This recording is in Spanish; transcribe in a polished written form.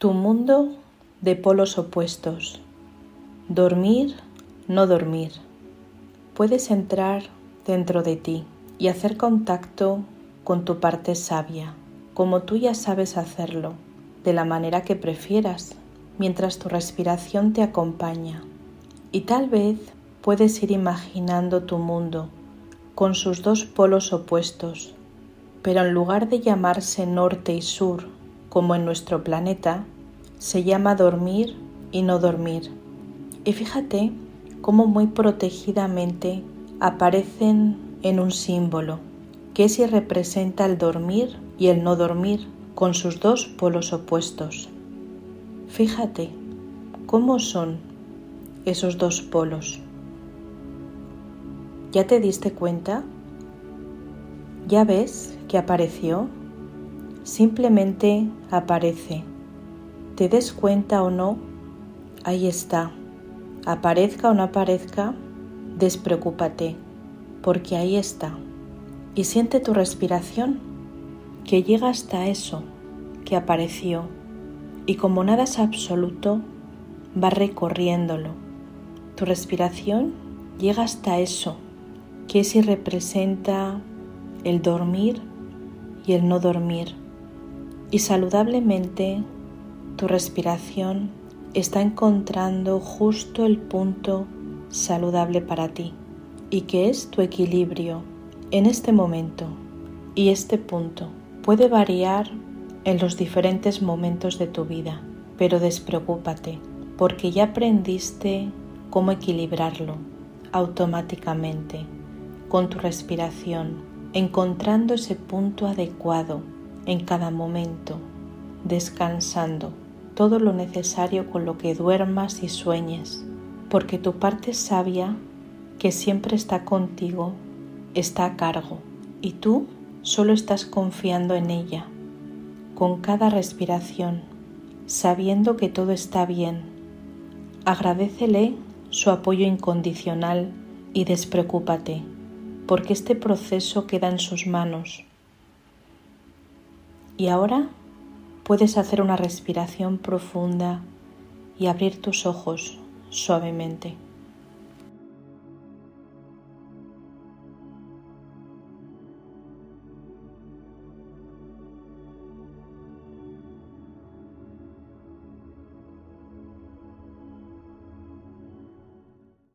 Tu mundo de polos opuestos. Dormir, no dormir. Puedes entrar dentro de ti y hacer contacto con tu parte sabia, como tú ya sabes hacerlo, de la manera que prefieras, mientras tu respiración te acompaña. Y tal vez puedes ir imaginando tu mundo con sus dos polos opuestos, pero en lugar de llamarse norte y sur, como en nuestro planeta, se llama dormir y no dormir. Y fíjate cómo muy protegidamente aparecen en un símbolo, que es y representa el dormir y el no dormir con sus dos polos opuestos. Fíjate cómo son esos dos polos. ¿Ya te diste cuenta? ¿Ya ves que apareció? Simplemente aparece. ¿Te des cuenta o no? Ahí está. Aparezca o no aparezca, despreocúpate, porque ahí está. Y siente tu respiración, que llega hasta eso que apareció, y como nada es absoluto, va recorriéndolo. Tu respiración llega hasta eso, que es y representa el dormir y el no dormir. Y saludablemente tu respiración está encontrando justo el punto saludable para ti y que es tu equilibrio en este momento. Y este punto puede variar en los diferentes momentos de tu vida, pero despreocúpate porque ya aprendiste cómo equilibrarlo automáticamente con tu respiración, encontrando ese punto adecuado en cada momento, descansando todo lo necesario con lo que duermas y sueñes, porque tu parte sabia, que siempre está contigo, está a cargo y tú solo estás confiando en ella, con cada respiración, sabiendo que todo está bien. Agradécele su apoyo incondicional y despreocúpate, porque este proceso queda en sus manos. Y ahora puedes hacer una respiración profunda y abrir tus ojos suavemente.